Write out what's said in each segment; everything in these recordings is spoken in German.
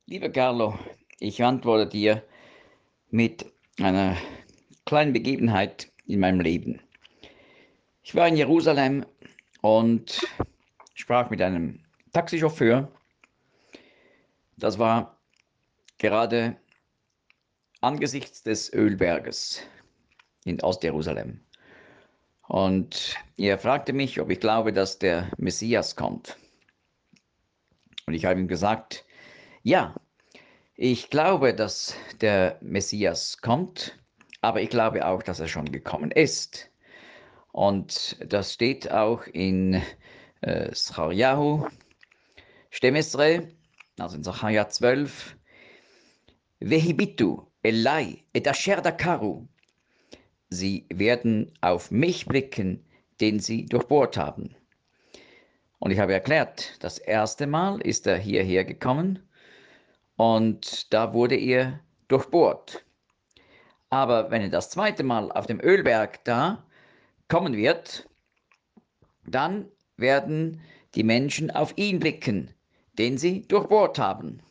Lieber Carlo, ich antworte dir mit einer kleinen Begebenheit in meinem Leben. Ich war in Jerusalem und sprach mit einem Taxichauffeur. Das war gerade angesichts des Ölberges in Ostjerusalem. Und er fragte mich, ob ich glaube, dass der Messias kommt. Und ich habe ihm gesagt, ja, ich glaube, dass der Messias kommt, aber ich glaube auch, dass er schon gekommen ist. Und das steht auch in Scharjahu 12, also in Sacharja 12, Vehibitu Elai et asher dakaru. Sie werden auf mich blicken, den sie durchbohrt haben. Und ich habe erklärt, das erste Mal ist er hierher gekommen und da wurde er durchbohrt. Aber wenn er das zweite Mal auf dem Ölberg da kommen wird, dann werden die Menschen auf ihn blicken, den sie durchbohrt haben.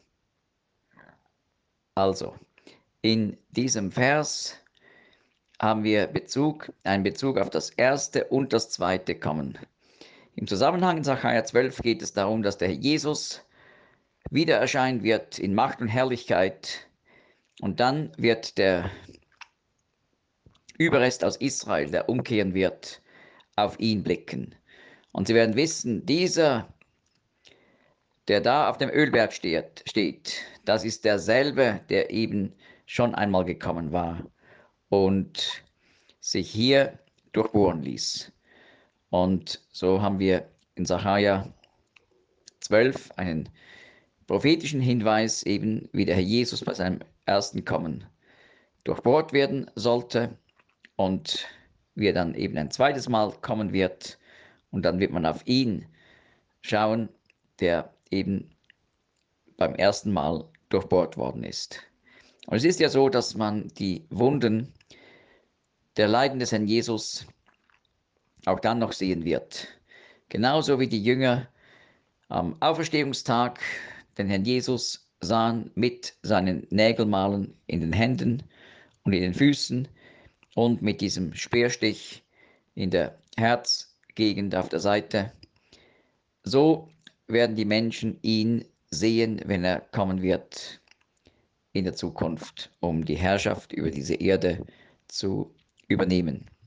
Also, in diesem Vers haben wir einen Bezug auf das erste und das zweite Kommen. Im Zusammenhang in Sacharja 12 geht es darum, dass der Herr Jesus wieder erscheinen wird in Macht und Herrlichkeit und dann wird der Überrest aus Israel, der umkehren wird, auf ihn blicken. Und sie werden wissen, dieser, der da auf dem Ölberg steht, das ist derselbe, der eben schon einmal gekommen war und sich hier durchbohren ließ. Und so haben wir in Sacharja 12 einen prophetischen Hinweis, eben wie der Herr Jesus bei seinem ersten Kommen durchbohrt werden sollte und wie er dann eben ein zweites Mal kommen wird. Und dann wird man auf ihn schauen, der eben beim ersten Mal durchbohrt worden ist. Und es ist ja so, dass man die Wunden der Leiden des Herrn Jesus auch dann noch sehen wird. Genauso wie die Jünger am Auferstehungstag den Herrn Jesus sahen mit seinen Nägelmalen in den Händen und in den Füßen und mit diesem Speerstich in der Herzgegend auf der Seite. So werden die Menschen ihn sehen, wenn er kommen wird in der Zukunft, um die Herrschaft über diese Erde zu übernehmen.